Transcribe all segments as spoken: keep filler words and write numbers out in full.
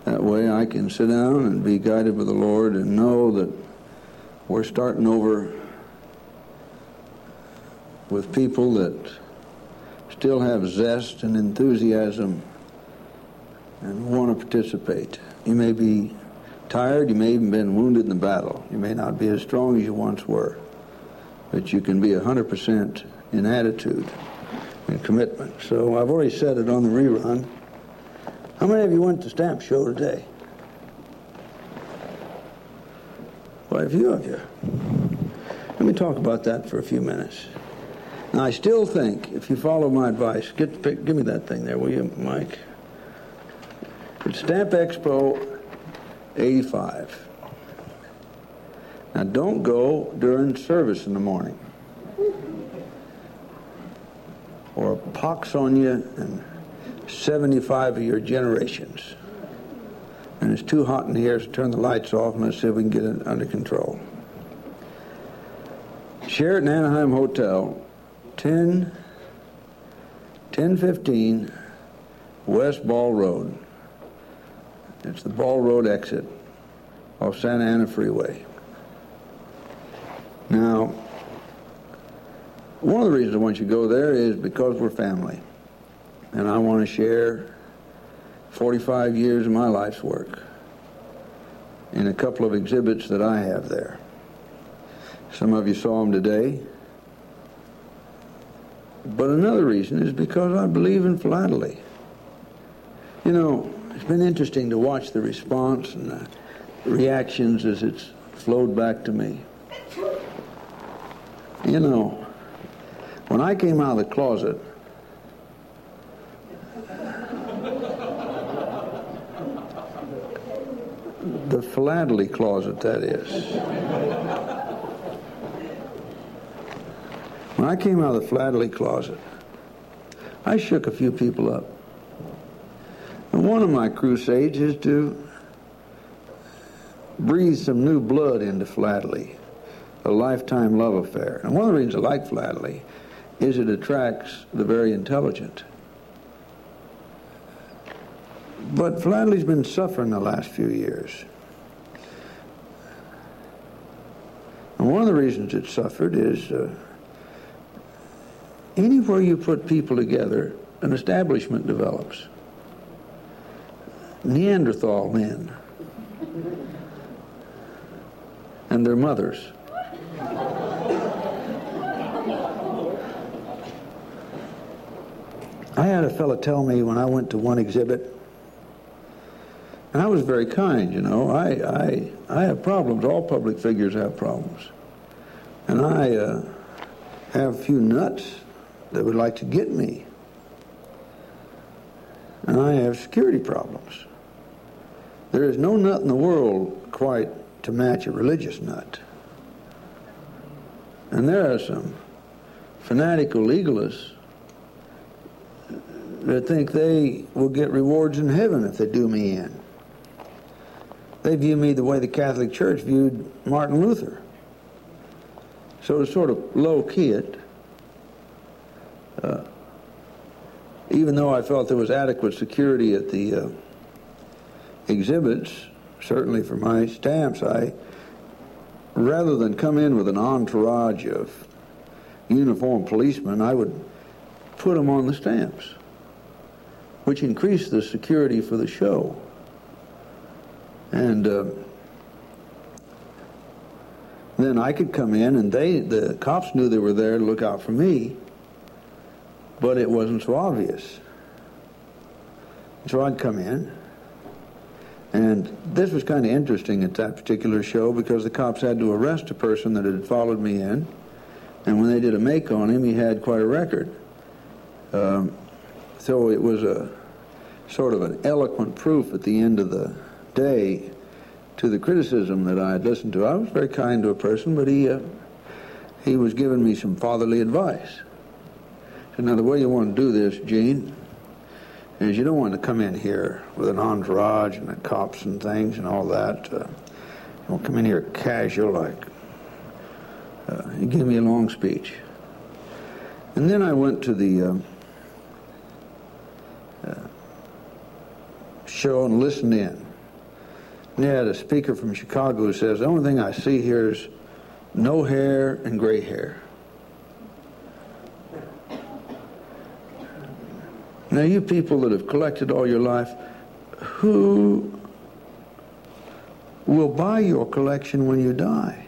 That way I can sit down and be guided by the Lord and know that we're starting over with people that still have zest and enthusiasm and want to participate. You may be tired, you may even been wounded in the battle. You may not be as strong as you once were, but you can be one hundred percent in attitude and commitment. So I've already said it on the rerun. How many of you went to Stamp Show today? Quite a few of you. Let me talk about that for a few minutes. Now, I still think, if you follow my advice, get pick, give me that thing there, will you, Mike? It's Stamp Expo eighty-five. Now, don't go during service in the morning, or a pox on you and seventy-five of your generations. And it's too hot in here, so turn the lights off and let's see if we can get it under control. Sheraton Anaheim Hotel, ten fifteen West Ball Road. It's the Ball Road exit off Santa Ana Freeway. Now, one of the reasons I want you to go there is because we're family. And I want to share forty-five years of my life's work in a couple of exhibits that I have there. Some of you saw them today. But another reason is because I believe in philately. You know, it's been interesting to watch the response and the reactions as it's flowed back to me. You know, when I came out of the closet, the philately closet, that is. When I came out of the philately closet, I shook a few people up. And one of my crusades is to breathe some new blood into philately, a lifetime love affair. And one of the reasons I like philately is it attracts the very intelligent. But philately's been suffering the last few years. And one of the reasons it suffered is uh, anywhere you put people together, an establishment develops. Neanderthal men and their mothers. I had a fellow tell me when I went to one exhibit, and I was very kind, you know. I I, I have problems. All public figures have problems. And I uh, have a few nuts that would like to get me. And I have security problems. There is no nut in the world quite to match a religious nut. And there are some fanatical legalists that think they will get rewards in heaven if they do me in. They view me the way the Catholic Church viewed Martin Luther. So to sort of low-key it, uh, even though I felt there was adequate security at the uh, exhibits, certainly for my stamps, I, rather than come in with an entourage of uniformed policemen, I would put them on the stamps, which increased the security for the show. And uh, then I could come in, and they, the cops knew they were there to look out for me, but it wasn't so obvious. So I'd come in, and this was kind of interesting at that particular show because the cops had to arrest a person that had followed me in, and when they did a make on him, he had quite a record. Um, so it was a sort of an eloquent proof at the end of the day to the criticism that I had listened to. I was very kind to a person, but he uh, he was giving me some fatherly advice. So now the way you want to do this, Gene, is you don't want to come in here with an entourage and the cops and things and all that. Uh, you don't come in here casual like uh, you give me a long speech. And then I went to the uh, uh, show and listened in. And they had a speaker from Chicago who says, the only thing I see here is no hair and gray hair. Now, you people that have collected all your life, who will buy your collection when you die?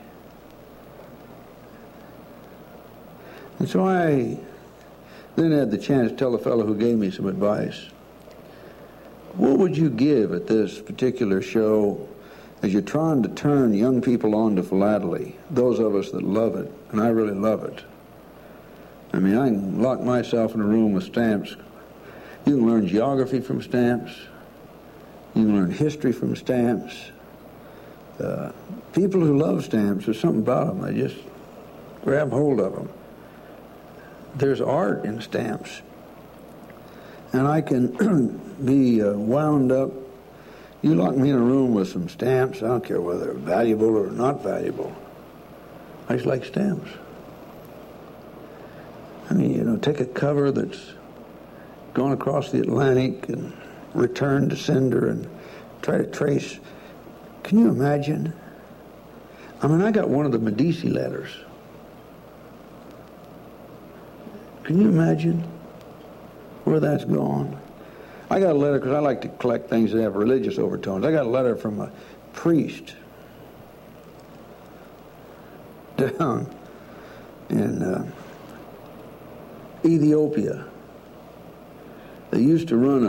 And so I then had the chance to tell the fellow who gave me some advice, what would you give at this particular show as you're trying to turn young people on to philately, those of us that love it, and I really love it. I mean, I can lock myself in a room with stamps. You can learn geography from stamps. You can learn history from stamps. Uh, people who love stamps, there's something about them. They just grab hold of them. There's art in stamps. And I can be uh, wound up. You lock me in a room with some stamps, I don't care whether they're valuable or not valuable. I just like stamps. I mean, you know, take a cover that's gone across the Atlantic and returned to sender and try to trace. Can you imagine? I mean, I got one of the Medici letters. Can you imagine where that's gone? I got a letter, because I like to collect things that have religious overtones. I got a letter from a priest down in uh, Ethiopia. They used to run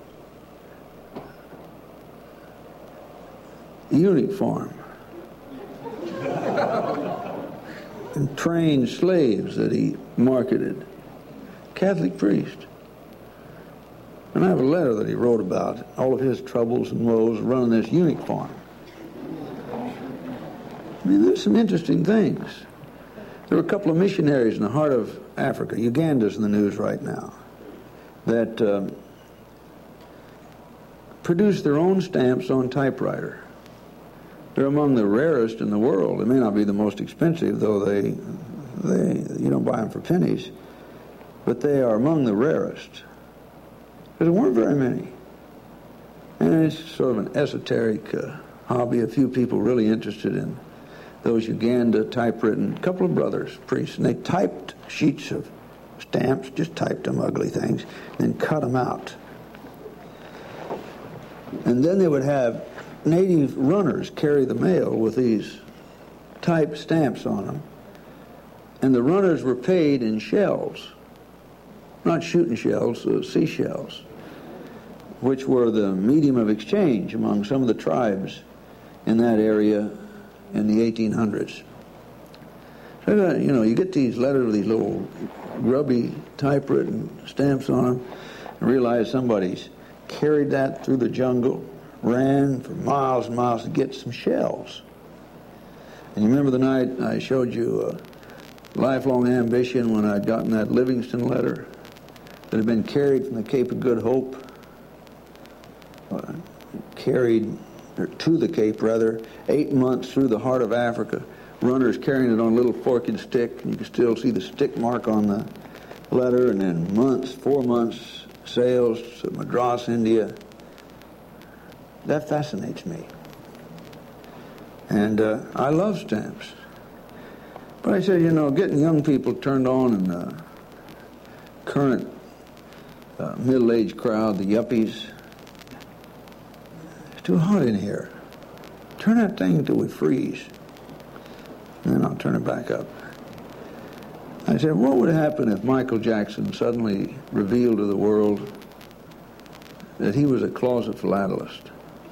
a eunuch farm and train slaves that he marketed. Catholic priest. And I have a letter that he wrote about all of his troubles and woes running this eunuch farm. I mean, there's some interesting things. There were a couple of missionaries in the heart of Africa, Uganda's in the news right now, that um, produced their own stamps on typewriter. They're among the rarest in the world. They may not be the most expensive, though they, they you don't buy them for pennies, but they are among the rarest. Because there weren't very many. And it's sort of an esoteric uh, hobby. A few people really interested in those Uganda typewritten, a couple of brothers, priests, and they typed sheets of stamps, just typed them, ugly things, then cut them out. And then they would have native runners carry the mail with these typed stamps on them. And the runners were paid in shells. Not shooting shells, uh, seashells, which were the medium of exchange among some of the tribes in that area in the eighteen hundreds. So, uh, you know, you get these letters with these little grubby typewritten stamps on them and realize somebody's carried that through the jungle, ran for miles and miles to get some shells. And you remember the night I showed you a lifelong ambition when I'd gotten that Livingston letter that had been carried from the Cape of Good Hope, uh, carried or to the Cape rather, eight months through the heart of Africa, runners carrying it on a little forked stick, and you can still see the stick mark on the letter, and then months, four months, sails to Madras, India. That fascinates me. And uh, I love stamps. But I said, you know, getting young people turned on in the current uh, middle-aged crowd, the yuppies, it's too hot in here. Turn that thing until we freeze. And then I'll turn it back up. I said, what would happen if Michael Jackson suddenly revealed to the world that he was a closet philatelist?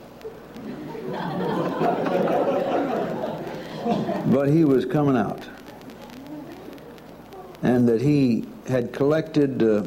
But he was coming out. And that he had collected uh,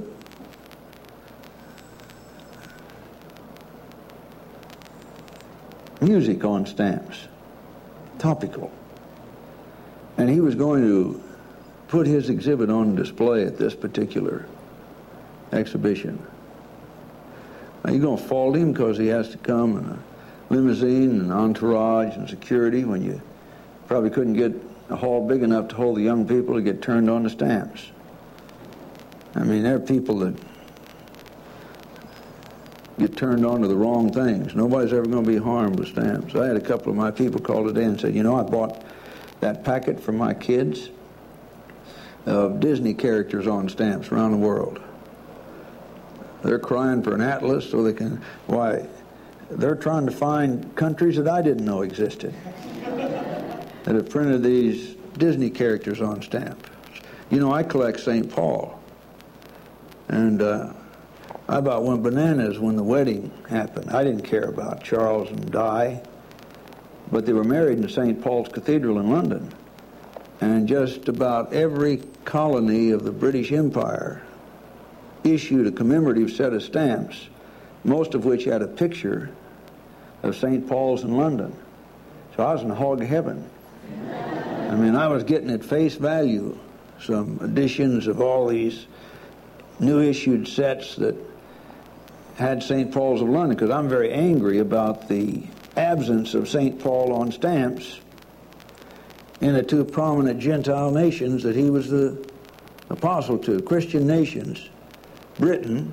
music on stamps, topical. And he was going to put his exhibit on display at this particular exhibition. Now you're going to fault him because he has to come in a limousine and entourage and security when you probably couldn't get a hall big enough to hold the young people to get turned on to stamps. I mean, there are people that get turned on to the wrong things. Nobody's ever going to be harmed with stamps. I had a couple of my people call today and said, you know, I bought that packet for my kids of Disney characters on stamps around the world. They're crying for an atlas so they can, why, they're trying to find countries that I didn't know existed that have printed these Disney characters on stamp. You know, I collect Saint Paul. And uh, I about went bananas when the wedding happened. I didn't care about Charles and Di, but they were married in Saint Paul's Cathedral in London. And just about every colony of the British Empire issued a commemorative set of stamps, most of which had a picture of Saint Paul's in London. So I was in hog heaven. I mean, I was getting at face value some editions of all these new issued sets that had Saint Paul's of London, because I'm very angry about the absence of Saint Paul on stamps in the two prominent Gentile nations that he was the apostle to, Christian nations, Britain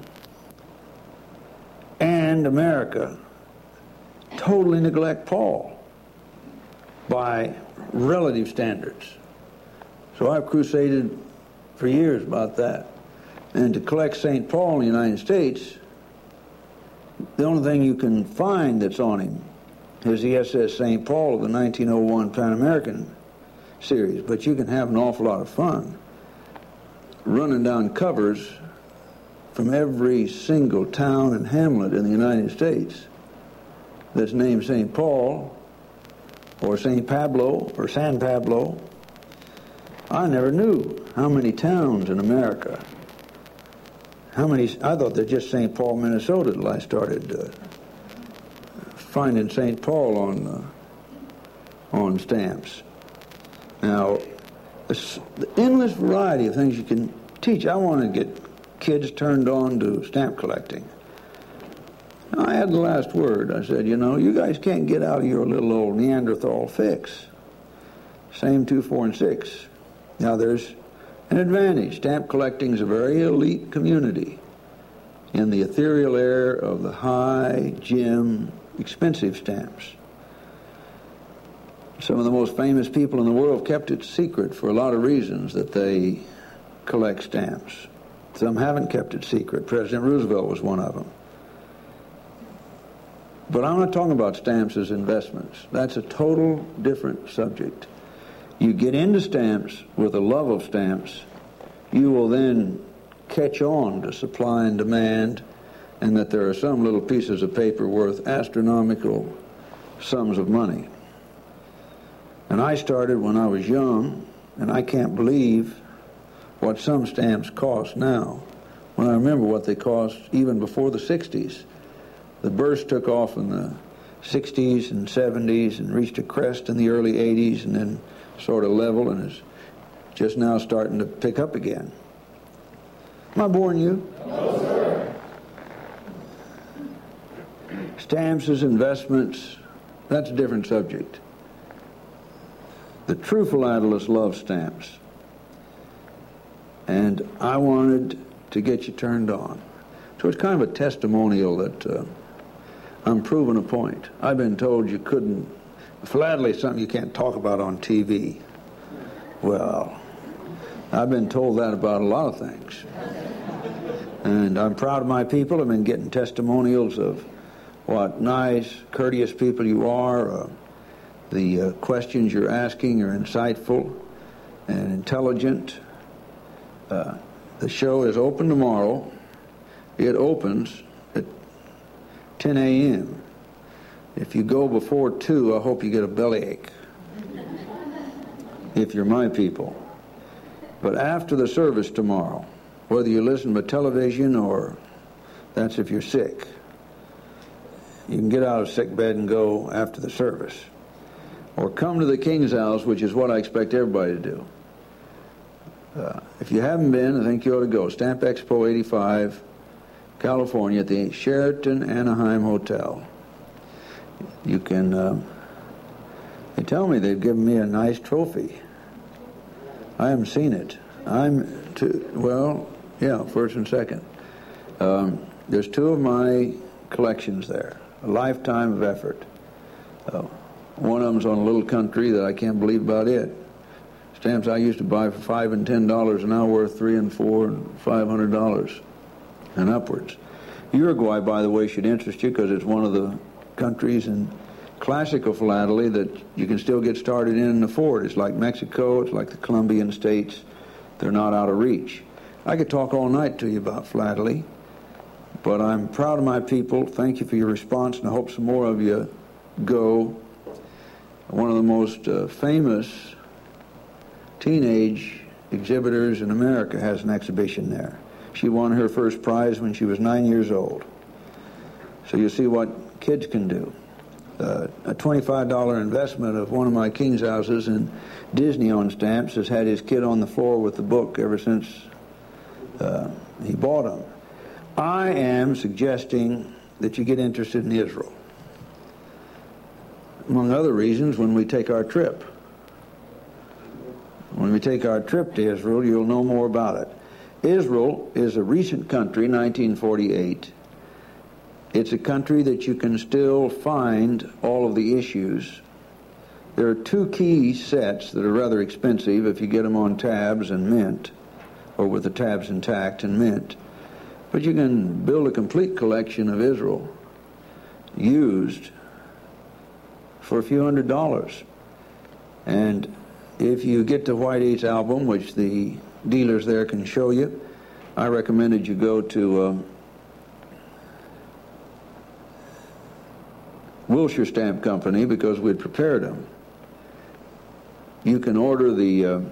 and America, totally neglect Paul by relative standards. So I've crusaded for years about that. And to collect Saint Paul in the United States, the only thing you can find that's on him is the S S Saint Paul of the nineteen oh one Pan American series. But you can have an awful lot of fun running down covers from every single town and hamlet in the United States that's named Saint Paul or Saint Pablo or San Pablo. I never knew how many towns in America, how many, I thought they're just Saint Paul, Minnesota, till I started uh, finding Saint Paul on, uh, on stamps. Now, the endless variety of things you can teach. I want to get kids turned on to stamp collecting. I had the last word. I said, you know, you guys can't get out of your little old Neanderthal fix. Same two, four, and six. Now, there's an advantage. Stamp collecting is a very elite community in the ethereal air of the high, gem, expensive stamps. Some of the most famous people in the world kept it secret for a lot of reasons that they collect stamps. Some haven't kept it secret. President Roosevelt was one of them. But I'm not talking about stamps as investments. That's a total different subject. You get into stamps with a love of stamps, you will then catch on to supply and demand, and that there are some little pieces of paper worth astronomical sums of money. And I started when I was young, and I can't believe what some stamps cost now, when I remember what they cost even before the sixties. The burst took off in the sixties and seventies and reached a crest in the early eighties and then sort of level and is just now starting to pick up again. Am I boring you? No, sir. Stamps as investments, that's a different subject. The true philatelist loves stamps. And I wanted to get you turned on. So it's kind of a testimonial that uh, I'm proving a point. I've been told you couldn't, philately is something you can't talk about on T V. Well, I've been told that about a lot of things. And I'm proud of my people. I've been getting testimonials of what nice, courteous people you are. Uh, the uh, questions you're asking are insightful and intelligent. Uh, the show is open tomorrow. It opens at ten a.m. If you go before two, I hope you get a bellyache, if you're my people. But after the service tomorrow, whether you listen by television or that's if you're sick, you can get out of sick bed and go after the service. Or come to the King's House, which is what I expect everybody to do. Uh, if you haven't been, I think you ought to go. Stamp Expo eighty-five, California, at the Sheraton Anaheim Hotel. You can, uh, they tell me they've given me a nice trophy. I haven't seen it. I'm, to, well, yeah, first and second. Um, there's two of my collections there, a lifetime of effort. Uh, one of them's on a little country that I can't believe about it. Stamps I used to buy for five and ten dollars are now worth three and four and five hundred dollars and upwards. Uruguay, by the way, should interest you because it's one of the countries in classical philately that you can still get started in and afford. It's like Mexico, it's like the Colombian states. They're not out of reach. I could talk all night to you about philately, but I'm proud of my people. Thank you for your response, and I hope some more of you go. One of the most uh, famous teenage exhibitors in America has an exhibition there. She won her first prize when she was nine years old. So you see what kids can do. Uh, a twenty-five dollar investment of one of my king's houses in Disney-owned stamps has had his kid on the floor with the book ever since uh, he bought them. I am suggesting that you get interested in Israel. Among other reasons, when we take our trip. When we take our trip to Israel, you'll know more about it. Israel is a recent country, nineteen forty-eight. It's a country that you can still find all of the issues. There are two key sets that are rather expensive if you get them on tabs and mint, or with the tabs intact and mint. But you can build a complete collection of Israel used for a few hundred dollars. And if you get the White Eights album, which the dealers there can show you, I recommended you go to uh, Wilshire Stamp Company because we'd prepared them. You can order the uh,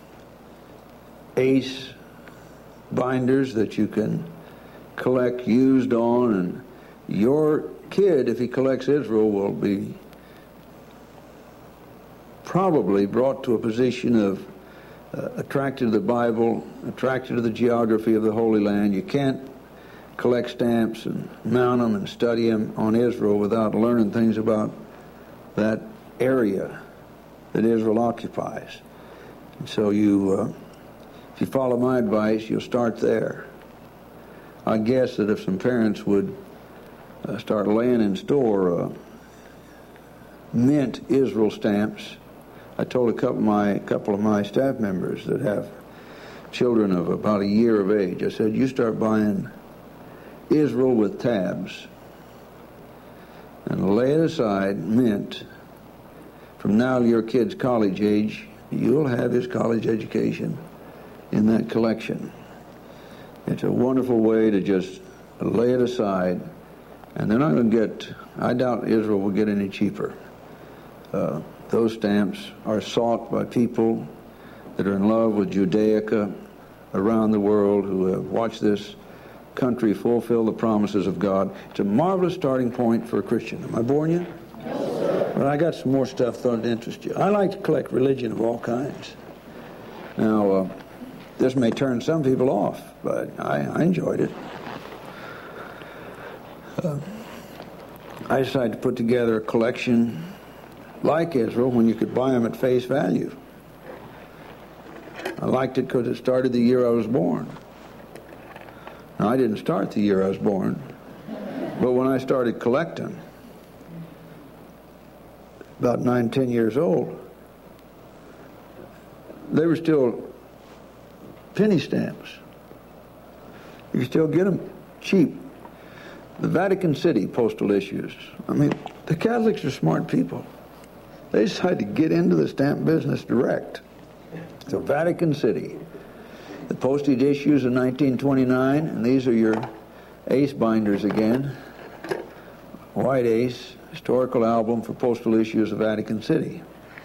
Ace binders that you can collect used on, and your kid, if he collects Israel, will be probably brought to a position of uh, attracted to the Bible, attracted to the geography of the Holy Land. You can't collect stamps and mount them and study them on Israel without learning things about that area that Israel occupies. And so you, uh, if you follow my advice, you'll start there. I guess that if some parents would uh, start laying in store uh, mint Israel stamps. I told a couple of my couple of my staff members that have children of about a year of age, I said, you start buying Israel with tabs and lay it aside, mint. From now to your kid's college age, you'll have his college education in that collection. It's a wonderful way to just lay it aside, and they're not going to get, I doubt Israel will get any cheaper. Uh, those stamps are sought by people that are in love with Judaica around the world, who have watched this country fulfill the promises of God. It's a marvelous starting point for a Christian. Am I boring you? Yes, sir. But I got some more stuff thought to interest you. I like to collect religion of all kinds. Now, uh, this may turn some people off, but I, I enjoyed it. Uh, I decided to put together a collection like Israel when you could buy them at face value. I liked it because it started the year I was born. Now, I didn't start the year I was born, but when I started collecting, about nine, ten years old, they were still penny stamps. You can still get them cheap. The Vatican City postal issues. I mean, the Catholics are smart people. They decided to get into the stamp business direct. So Vatican City. The postage issues in nineteen twenty-nine, and these are your Ace binders again. White Ace, historical album for postal issues of Vatican City.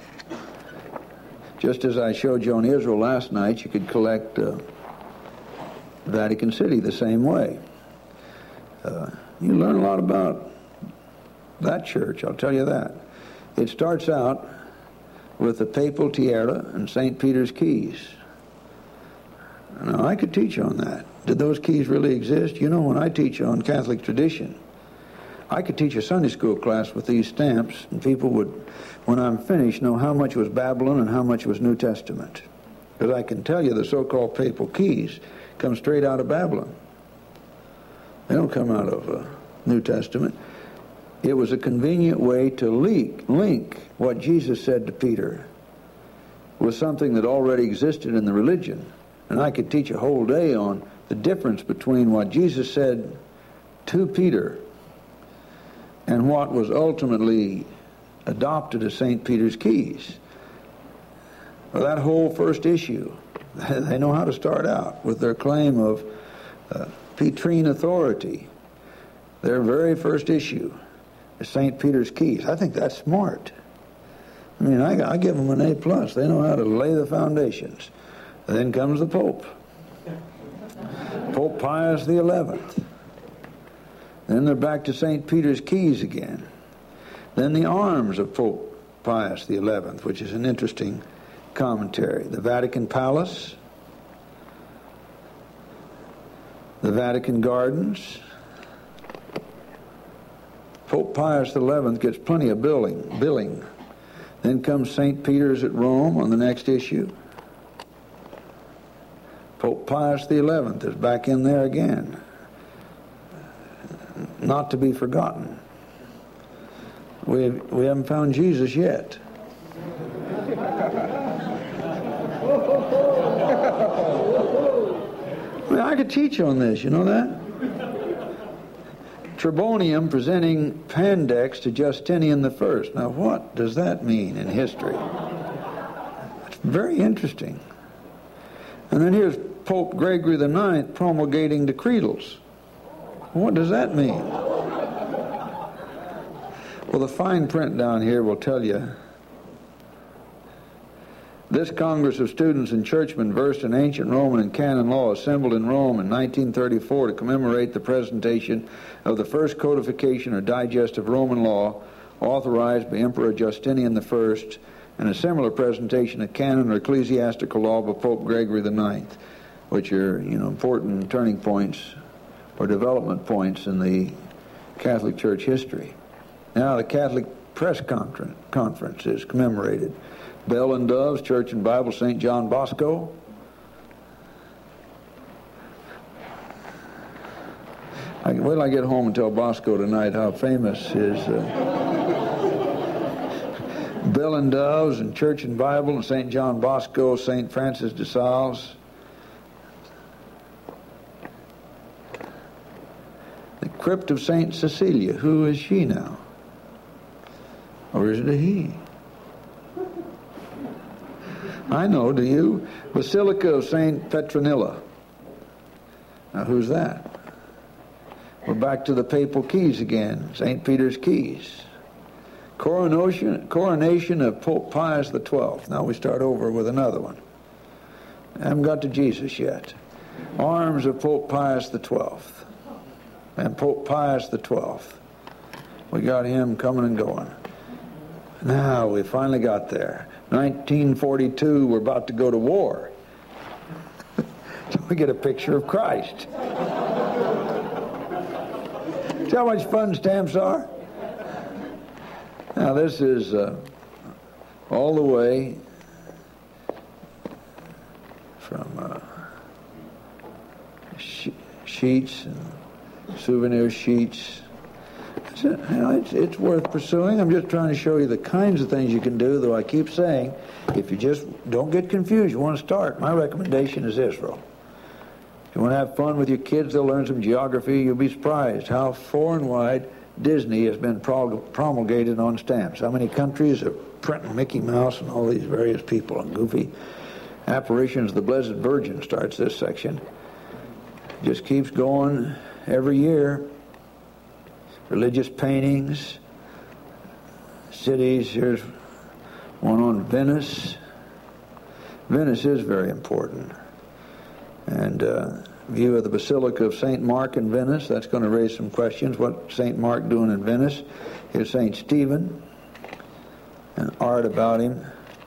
Just as I showed you on Israel last night, you could collect uh, Vatican City the same way. Uh, you learn a lot about that church, I'll tell you that. It starts out with the Papal Tiara and Saint Peter's keys. Now, I could teach on that. Did those keys really exist? You know, when I teach on Catholic tradition, I could teach a Sunday school class with these stamps, and people would, when I'm finished, know how much was Babylon and how much was New Testament. Because I can tell you the so-called papal keys come straight out of Babylon. They don't come out of uh, New Testament, it was a convenient way to link, link what Jesus said to Peter with something that already existed in the religion. And I could teach a whole day on the difference between what Jesus said to Peter and what was ultimately adopted as Saint Peter's keys. Well, that whole first issue, they know how to start out with their claim of uh, Petrine authority. Their very first issue is Saint Peter's keys. I think that's smart. I mean, I, I give them an A plus. They know how to lay the foundations. And then comes the Pope, Pope Pius the eleventh. Then they're back to Saint Peter's keys again. Then the arms of Pope Pius the eleventh, which is an interesting commentary. The Vatican Palace, the Vatican Gardens. Pope Pius the eleventh gets plenty of billing. billing. Then comes Saint Peter's at Rome on the next issue. Pope Pius the eleventh is back in there again. Not to be forgotten. We, we haven't found Jesus yet. I mean, I could teach on this, you know that? Tribonium presenting Pandex to Justinian the First. Now, what does that mean in history? It's very interesting. And then here's Pope Gregory the Ninth promulgating decretals. What does that mean? Well, the fine print down here will tell you. This Congress of Students and Churchmen versed in ancient Roman and canon law assembled in Rome in nineteen thirty-four to commemorate the presentation of the first codification or digest of Roman law authorized by Emperor Justinian the First and a similar presentation of canon or ecclesiastical law by Pope Gregory the Ninth, which are, you know, important turning points or development points in the Catholic Church history. Now the Catholic Press Conference is commemorated. Bell and Doves, Church and Bible, Saint John Bosco. I can wait till I get home and tell Bosco tonight how famous his uh, Bell and Doves and Church and Bible and Saint John Bosco, Saint Francis de Sales. The crypt of Saint Cecilia. Who is she now? Or is it a he? I know, do you? Basilica of Saint Petronilla. Now, who's that? We're back to the papal keys again, Saint Peter's keys. Coronation, coronation of Pope Pius the Twelfth. Now we start over with another one. I haven't got to Jesus yet. Arms of Pope Pius the Twelfth. And Pope Pius the Twelfth. We got him coming and going. Now we finally got there. nineteen forty-two, we're about to go to war. So we get a picture of Christ. See how much fun stamps are? Now this is uh, all the way from uh, she- sheets and souvenir sheets. It's, you know, it's, it's worth pursuing. I'm just trying to show you the kinds of things you can do, though I keep saying, if you just don't get confused, you want to start, my recommendation is Israel. If you want to have fun with your kids, they'll learn some geography. You'll be surprised how far and wide Disney has been promulgated on stamps. How many countries are printing Mickey Mouse and all these various people and goofy apparitions. The Blessed Virgin starts this section. Just keeps going every year. Religious paintings, cities. Here's one on Venice. Venice is very important. And uh, view of the Basilica of Saint Mark in Venice. That's going to raise some questions. What's Saint Mark doing in Venice? Here's Saint Stephen and art about him.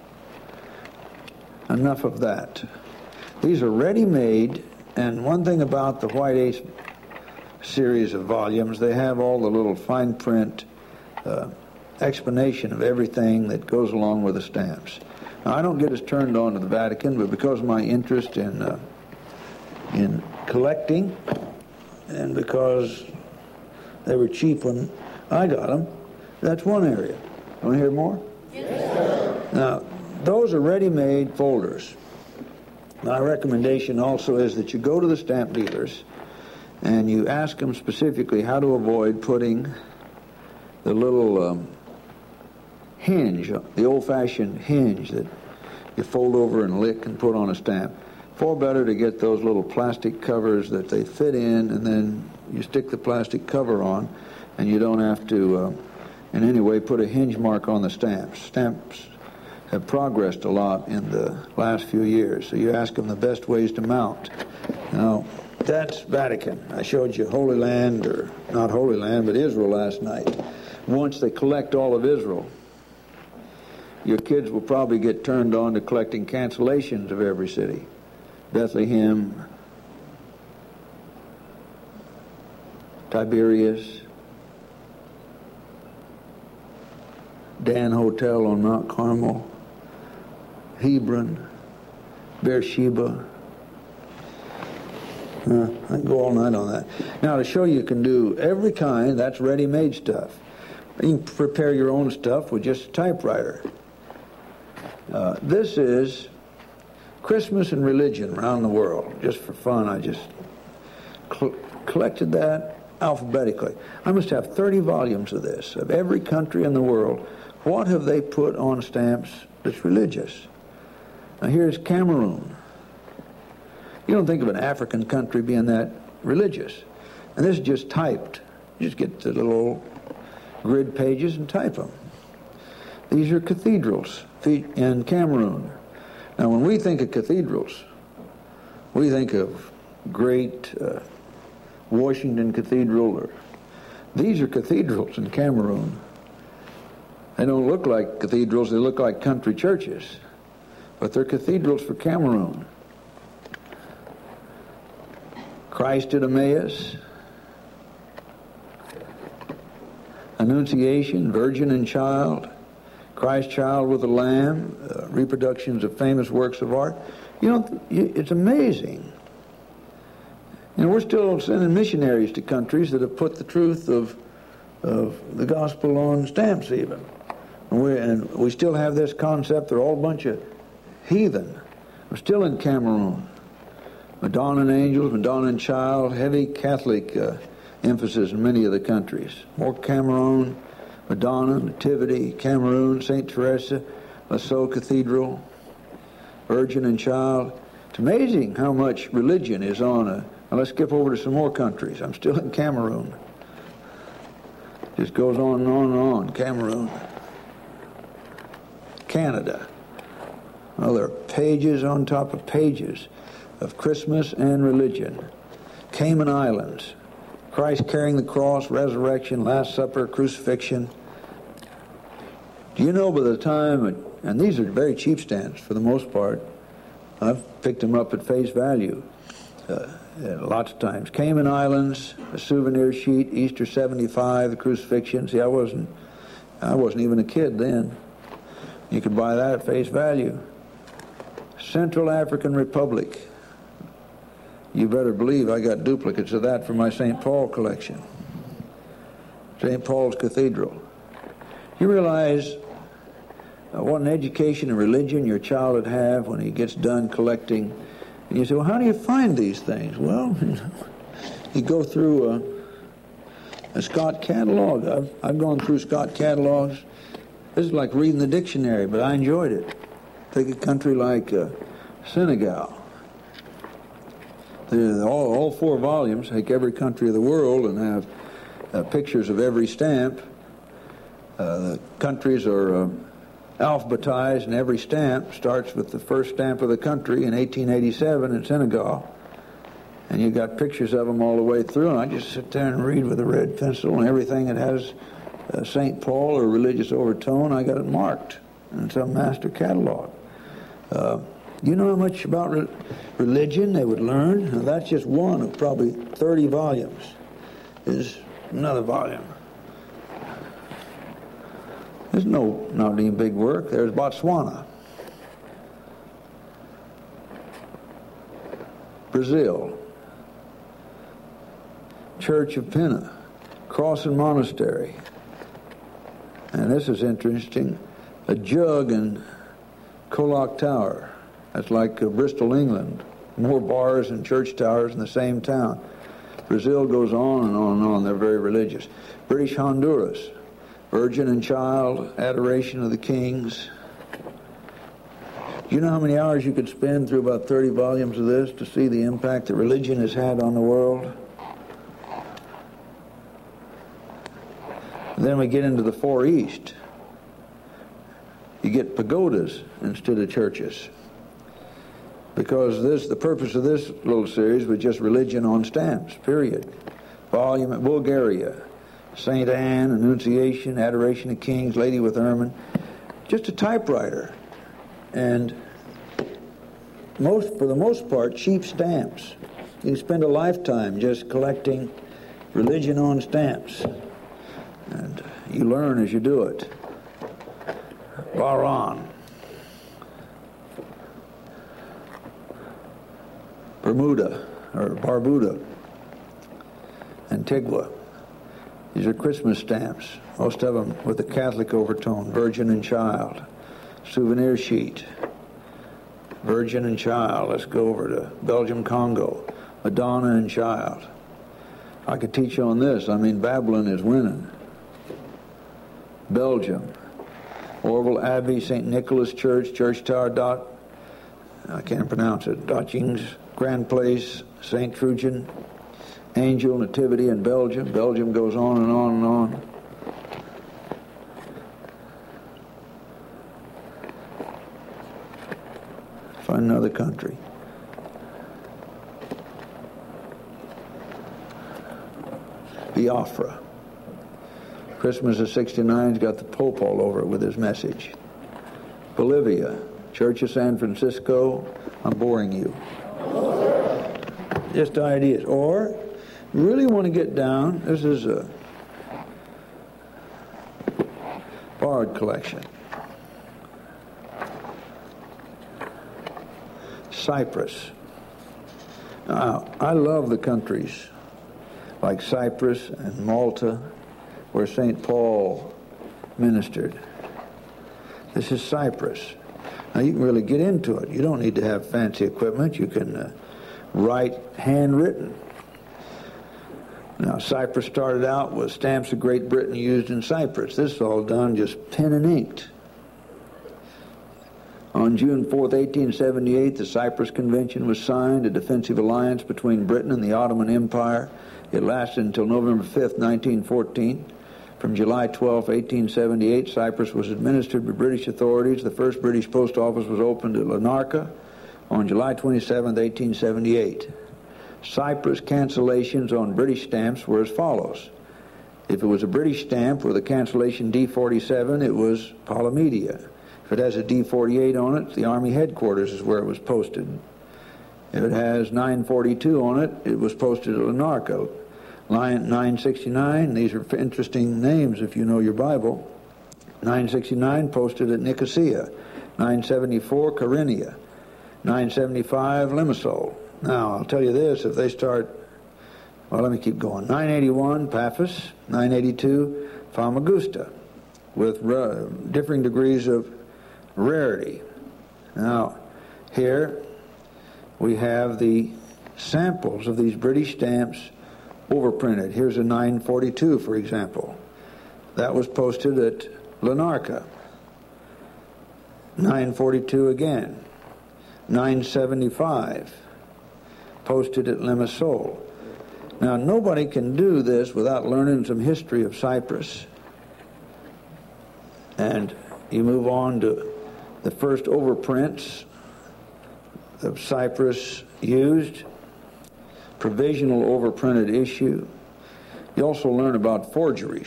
Enough of that. These are ready-made, and one thing about the White Ace series of volumes, they have all the little fine print uh, explanation of everything that goes along with the stamps. Now, I don't get as turned on to the Vatican, but because of my interest in uh, in collecting, and because They were cheap when I got them. That's one area. Want to hear more? Yes. Now, those are ready-made folders. My recommendation also is that you go to the stamp dealers and you ask them specifically how to avoid putting the little um, hinge, the old-fashioned hinge that you fold over and lick and put on a stamp. Far better to get those little plastic covers that they fit in, and then you stick the plastic cover on, and you don't have to uh, in any way put a hinge mark on the stamps. Stamps have progressed a lot in the last few years, so you ask them the best ways to mount. Now, that's Vatican. I showed you Holy Land, or not Holy Land, but Israel last night. Once they collect all of Israel, your kids will probably get turned on to collecting cancellations of every city. Bethlehem, Tiberias, Dan Hotel on Mount Carmel, Hebron, Beersheba. Uh, I can go all night on that. Now, to show you can do every kind, that's ready-made stuff. You can prepare your own stuff with just a typewriter. Uh, this is Christmas and religion around the world. Just for fun, I just cl- collected that alphabetically. I must have thirty volumes of this, of every country in the world. What have they put on stamps that's religious? Now here's Cameroon. You don't think of an African country being that religious. And this is just typed. You just get the little grid pages and type them. These are cathedrals in Cameroon. Now, when we think of cathedrals, we think of great uh, Washington Cathedral. Or these are cathedrals in Cameroon. They don't look like cathedrals, they look like country churches. But they're cathedrals for Cameroon. Christ at Emmaus, Annunciation, Virgin and Child, Christ Child with a Lamb, uh, reproductions of famous works of art. You know, it's amazing. You know, we're still sending missionaries to countries that have put the truth of of the gospel on stamps even. And we, and we still have this concept, they're all a bunch of heathen. We're still in Cameroon. Madonna and Angels, Madonna and Child, heavy Catholic uh, emphasis in many of the countries. More Cameroon, Madonna, Nativity, Cameroon, Saint Teresa, Lascaux Cathedral, Virgin and Child. It's amazing how much religion is on a... Now let's skip over to some more countries. I'm still in Cameroon. Just goes on and on and on. Cameroon. Canada. Well, there are pages on top of pages of Christmas and religion. Cayman Islands. Christ carrying the cross, resurrection, Last Supper, crucifixion. Do you know by the time, it, and these are very cheap stamps for the most part, I've picked them up at face value uh, lots of times. Cayman Islands, a souvenir sheet, Easter seventy-five, the crucifixion. See, I wasn't, I wasn't even a kid then. You could buy that at face value. Central African Republic. You better believe I got duplicates of that for my Saint Paul collection. Saint Paul's Cathedral. You realize uh, what an education in religion your child would have when he gets done collecting. And you say, well, how do you find these things? Well, you go through a, a Scott catalog. I've, I've gone through Scott catalogs. This is like reading the dictionary, but I enjoyed it. Take a country like uh, Senegal. All, all four volumes, take every country of the world and have uh, pictures of every stamp. Uh, the countries are uh, alphabetized, and every stamp starts with the first stamp of the country in eighteen eighty-seven in Senegal. And you got pictures of them all the way through, and I just sit there and read with a red pencil, and everything that has uh, Saint Paul or religious overtone, I got it marked in some master catalog. Uh, You know how much about re- religion they would learn? Now, that's just one of probably thirty volumes. There's another volume. There's no, not any big work. There's Botswana. Brazil. Church of Pina. Crossan Monastery. And this is interesting. A jug in Coloc Tower. That's like uh, Bristol, England. More bars and church towers in the same town. Brazil goes on and on and on. They're very religious. British Honduras. Virgin and Child, Adoration of the Kings. Do you know how many hours you could spend through about thirty volumes of this to see the impact that religion has had on the world? And then we get into the Far East. You get pagodas instead of churches. Because this, the purpose of this little series was just religion on stamps, period. Volume at Bulgaria, Saint Anne, Annunciation, Adoration of Kings, Lady with Ermine. Just a typewriter. And most, for the most part, cheap stamps. You can spend a lifetime just collecting religion on stamps. And you learn as you do it. Bahrain. Bermuda, or Barbuda. Antigua. These are Christmas stamps, most of them with the Catholic overtone, Virgin and Child. Souvenir sheet, Virgin and Child. Let's go over to Belgium, Congo, Madonna and Child. I could teach on this. I mean, Babylon is winning. Belgium, Orville Abbey, Saint Nicholas Church, Church Tower, Dot, I can't pronounce it, Dotchings, Grand Place, Saint Trujan, Angel Nativity in Belgium. Belgium goes on and on and on. Find another country. Biafra. Christmas of sixty-nine's got the Pope all over it with his message. Bolivia. Church of San Francisco. I'm boring you. Just ideas. Or, you really want to get down, this is a Bard collection. Cyprus. Now, I love the countries like Cyprus and Malta where Saint Paul ministered. This is Cyprus. Now, you can really get into it. You don't need to have fancy equipment. You can uh, write handwritten. Now, Cyprus started out with stamps of Great Britain used in Cyprus. This is all done just pen and inked. On June fourth, eighteen seventy-eight, the Cyprus Convention was signed, a defensive alliance between Britain and the Ottoman Empire. It lasted until November fifth, nineteen fourteen. From July twelfth, eighteen seventy-eight, Cyprus was administered by British authorities. The first British post office was opened at Larnaca on July twenty-seventh, eighteen seventy-eight. Cyprus cancellations on British stamps were as follows. If it was a British stamp with a cancellation D forty-seven, it was Palamedia. If it has a D forty-eight on it, the Army headquarters is where it was posted. If it has nine forty-two on it, it was posted at Larnaca. Line nine sixty-nine, these are interesting names if you know your Bible. nine sixty-nine posted at Nicosia. nine seventy-four, Kyrenia. nine seventy-five, Limassol. Now, I'll tell you this, if they start, well, let me keep going. nine eighty-one, Paphos. nine eighty-two, Famagusta, with uh, differing degrees of rarity. Now, here we have the samples of these British stamps overprinted. Here's a nine forty-two, for example. That was posted at Larnaca. nine forty-two again. nine seventy-five, posted at Limassol. Now, nobody can do this without learning some history of Cyprus. And you move on to the first overprints of Cyprus used. Provisional overprinted issue. You also learn about forgeries.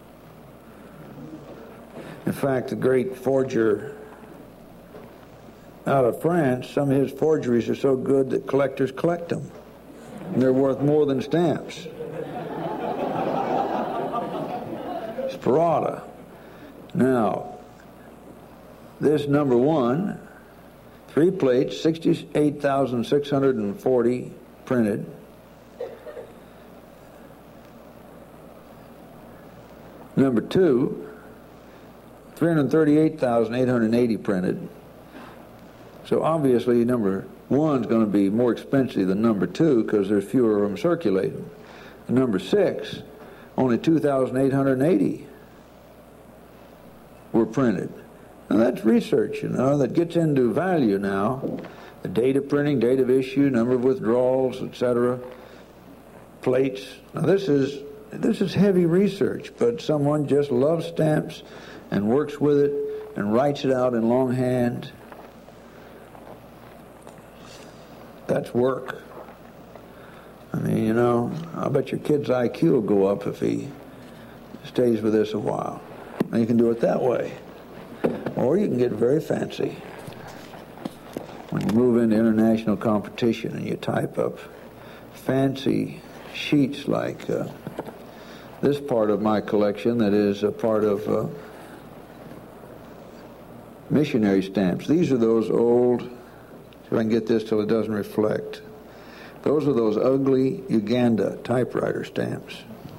In fact, the great forger out of France, some of his forgeries are so good that collectors collect them. And they're worth more than stamps. Sparata. Now, this number one, three plates, sixty-eight thousand six hundred forty printed. Number two, three hundred thirty-eight thousand eight hundred eighty printed. So obviously number one is going to be more expensive than number two because there's fewer of them circulating. And number six, only two thousand eight hundred eighty were printed. Now that's research, you know, that gets into value now. The date of printing, date of issue, number of withdrawals, et cetera, plates. Now this is this is heavy research, but someone just loves stamps and works with it and writes it out in longhand. That's work. I mean, you know, I bet your kid's I Q will go up if he stays with this a while. And you can do it that way. Or you can get very fancy. When you move into international competition and you type up fancy sheets like uh, this part of my collection that is a part of uh, missionary stamps. These are those old, see if I can get this till it doesn't reflect. Those are those ugly Uganda typewriter stamps.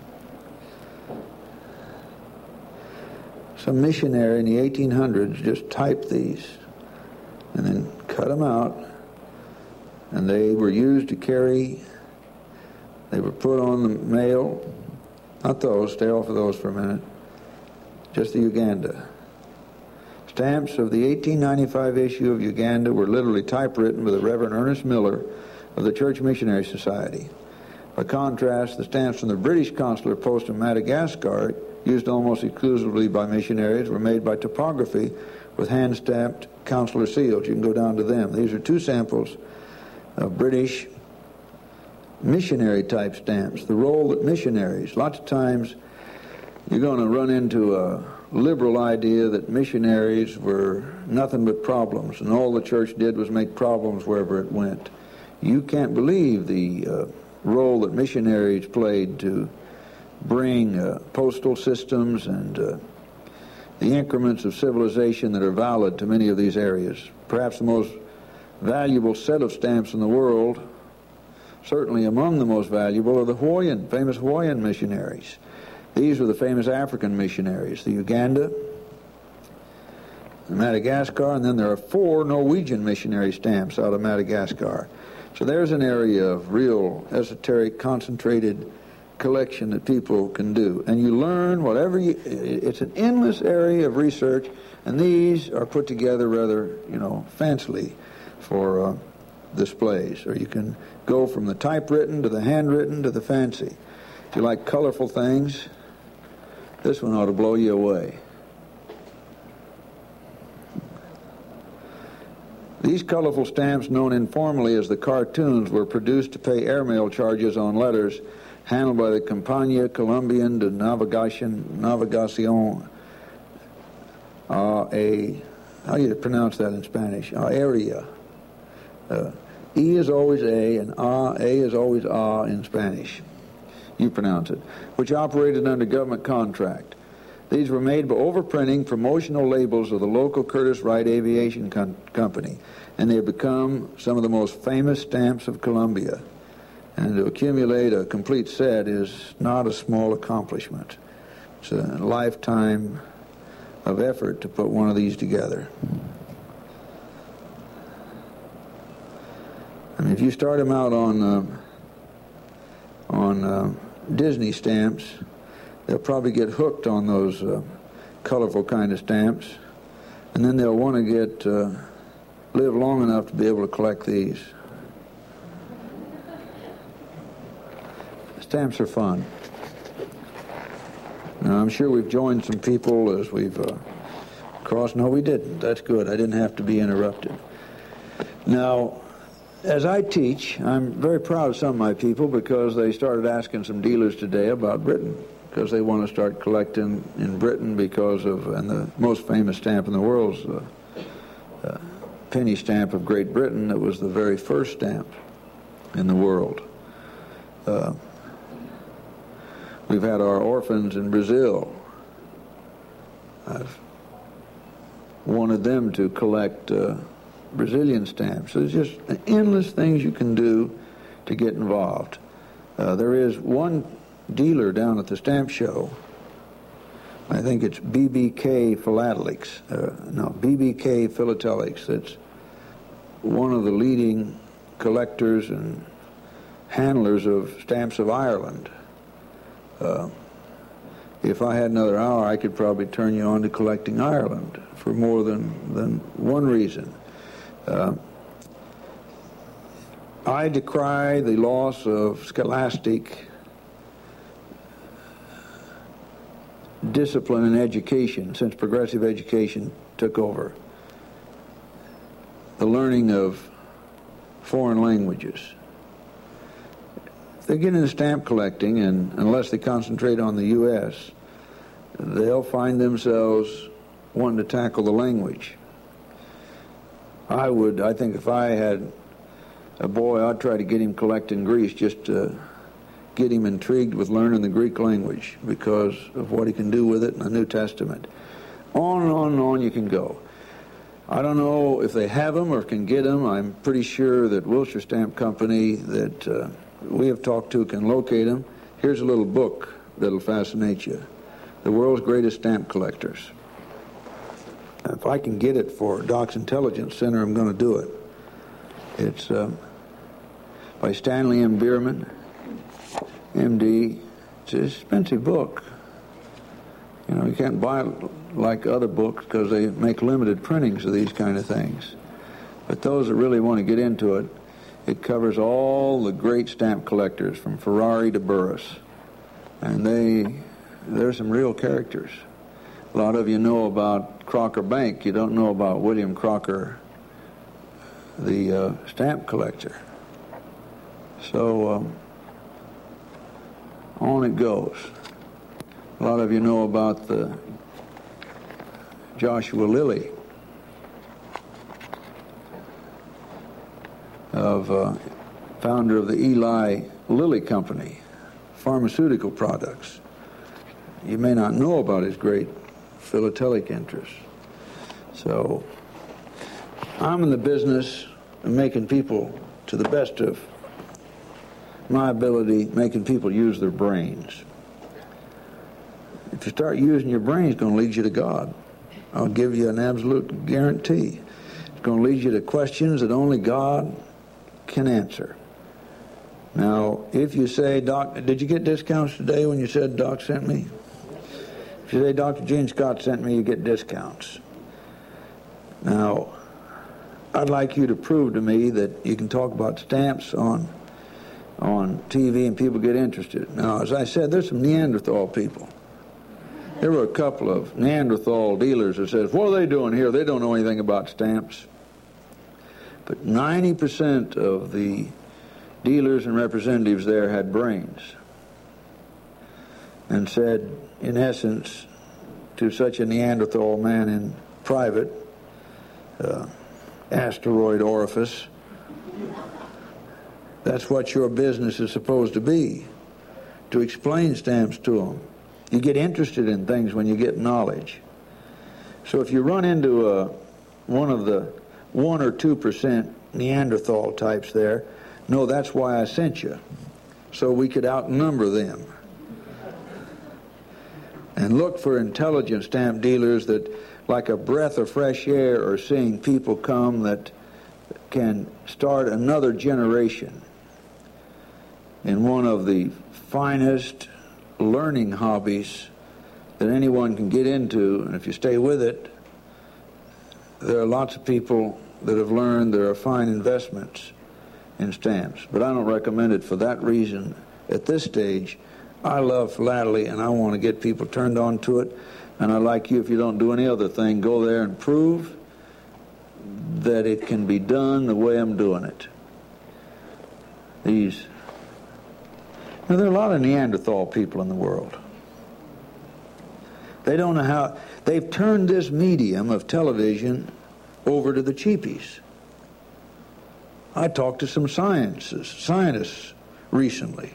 Some missionary in the eighteen hundreds just typed these and then cut them out, and they were used to carry, they were put on the mail, not those, stay off of those for a minute, just the Uganda. Stamps of the eighteen ninety-five issue of Uganda were literally typewritten by the Reverend Ernest Miller of the Church Missionary Society. By contrast, the stamps from the British consular post in Madagascar, used almost exclusively by missionaries, were made by typography with hand-stamped consular seals. You can go down to them. These are two samples of British missionary-type stamps. The role that missionaries, lots of times you're going to run into a liberal idea that missionaries were nothing but problems, and all the church did was make problems wherever it went. You can't believe the uh, role that missionaries played to bring uh, postal systems and uh, the increments of civilization that are valid to many of these areas. Perhaps the most valuable set of stamps in the world, certainly among the most valuable, are the Hawaiian, famous Hawaiian missionaries. These were the famous African missionaries, the Uganda, the Madagascar, and then there are four Norwegian missionary stamps out of Madagascar. So there's an area of real esoteric, concentrated collection that people can do. And you learn whatever you, it's an endless area of research, and these are put together rather, you know, fancily for uh, displays. Or you can go from the typewritten to the handwritten to the fancy. If you like colorful things, this one ought to blow you away. These colorful stamps, known informally as the cartoons, were produced to pay airmail charges on letters handled by the Compañía Colombiana de Navegación, Navegación uh, a, how do you pronounce that in Spanish? Uh, area. Uh, E is always A, and A, A is always A in Spanish. You pronounce it. Which operated under government contract. These were made by overprinting promotional labels of the local Curtiss Wright Aviation com- Company, and they have become some of the most famous stamps of Colombia. And to accumulate a complete set is not a small accomplishment. It's a lifetime of effort to put one of these together. I mean, if you start them out on uh, on uh, Disney stamps, they'll probably get hooked on those uh, colorful kind of stamps, and then they'll want to get uh, live long enough to be able to collect these. Stamps are fun. Now, I'm sure we've joined some people as we've uh, crossed. No, we didn't. That's good. I didn't have to be interrupted. Now, as I teach, I'm very proud of some of my people because they started asking some dealers today about Britain, because they want to start collecting in Britain because of, and the most famous stamp in the world is the uh, penny stamp of Great Britain. That was the very first stamp in the world. Uh, we've had our orphans in Brazil. I've wanted them to collect uh, Brazilian stamps. There's just endless things you can do to get involved. Uh, there is one dealer down at the stamp show I think it's B B K Philatelics. Uh, no, B B K Philatelics. That's one of the leading collectors and handlers of stamps of Ireland. Uh, if I had another hour, I could probably turn you on to collecting Ireland for more than, than one reason. Uh, I decry the loss of scholastic discipline and education since progressive education took over. The learning of foreign languages. If they get into stamp collecting, and unless they concentrate on the U S, they'll find themselves wanting to tackle the language. I would, I think if I had a boy, I'd try to get him collecting Greece just to get him intrigued with learning the Greek language because of what he can do with it in the New Testament. On and on and on you can go. I don't know if they have them or can get them. I'm pretty sure that Wilshire Stamp Company that uh, we have talked to can locate them. Here's a little book that'll fascinate you. The World's Greatest Stamp Collectors. If I can get it for Doc's Intelligence Center, I'm going to do it. It's uh, by Stanley M. Bierman, M D. It's an expensive book. You know, you can't buy it like other books because they make limited printings of these kind of things. But those that really want to get into it, it covers all the great stamp collectors from Ferrari to Burris. And they, they're some real characters. A lot of you know about Crocker Bank. You don't know about William Crocker, the uh, stamp collector. So um, on it goes. A lot of you know about the Joshua Lilly of uh, founder of the Eli Lilly Company, pharmaceutical products. You may not know about his great philatelic interests. So I'm in the business of making people, to the best of my ability, making people use their brains. If you start using your brain, it's going to lead you to God. I'll give you an absolute guarantee. It's going to lead you to questions that only God can answer. Now, if you say, Doc, did you get discounts today when you said Doc sent me? If you say Doctor Gene Scott sent me, you get discounts. Now, I'd like you to prove to me that you can talk about stamps on on T V and people get interested. Now, as I said, there's some Neanderthal people. There were a couple of Neanderthal dealers that said, what are they doing here? They don't know anything about stamps. But ninety percent of the dealers and representatives there had brains and said, in essence, to such a Neanderthal man in private, uh, asteroid orifice, that's what your business is supposed to be, to explain stamps to them. You get interested in things when you get knowledge. So if you run into a, one of the one or two percent Neanderthal types there, no, that's why I sent you, so we could outnumber them. And look for intelligent stamp dealers that, like a breath of fresh air, are seeing people come that can start another generation in one of the finest learning hobbies that anyone can get into. And if you stay with it, there are lots of people that have learned there are fine investments in stamps. But I don't recommend it for that reason at this stage. I love philately, and I want to get people turned on to it. And I'd like you, if you don't do any other thing, go there and prove that it can be done the way I'm doing it. These, now, there are a lot of Neanderthal people in the world. They don't know how, they've turned this medium of television over to the cheapies. I talked to some scientists, scientists recently.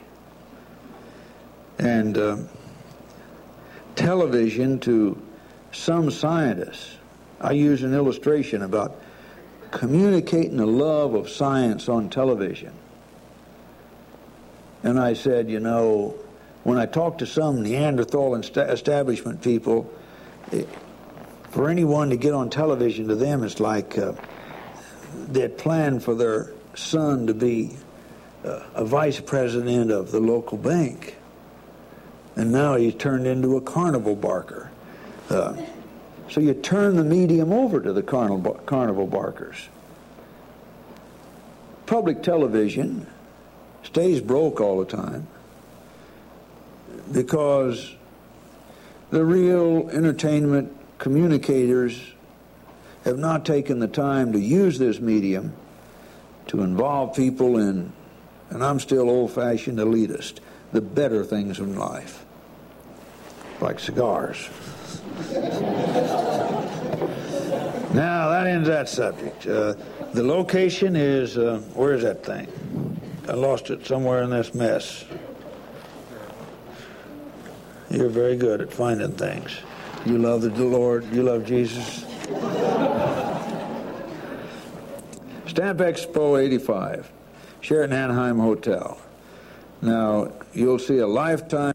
And uh, television, to some scientists, I use an illustration about communicating the love of science on television. And I said, you know, when I talk to some Neanderthal establishment people, it, for anyone to get on television to them, it's like uh, they'd planned for their son to be uh, a vice president of the local bank. And now he's turned into a carnival barker. Uh, so you turn the medium over to the carnival, carnival barkers. Public television stays broke all the time because the real entertainment communicators have not taken the time to use this medium to involve people in, and I'm still old-fashioned elitist, the better things in life, like cigars. Now, that ends that subject. Uh, the location is, uh, where is that thing? I lost it somewhere in this mess. You're very good at finding things. You love the Lord. You love Jesus. Stamp Expo eighty-five, Sheraton Anaheim Hotel. Now, you'll see a lifetime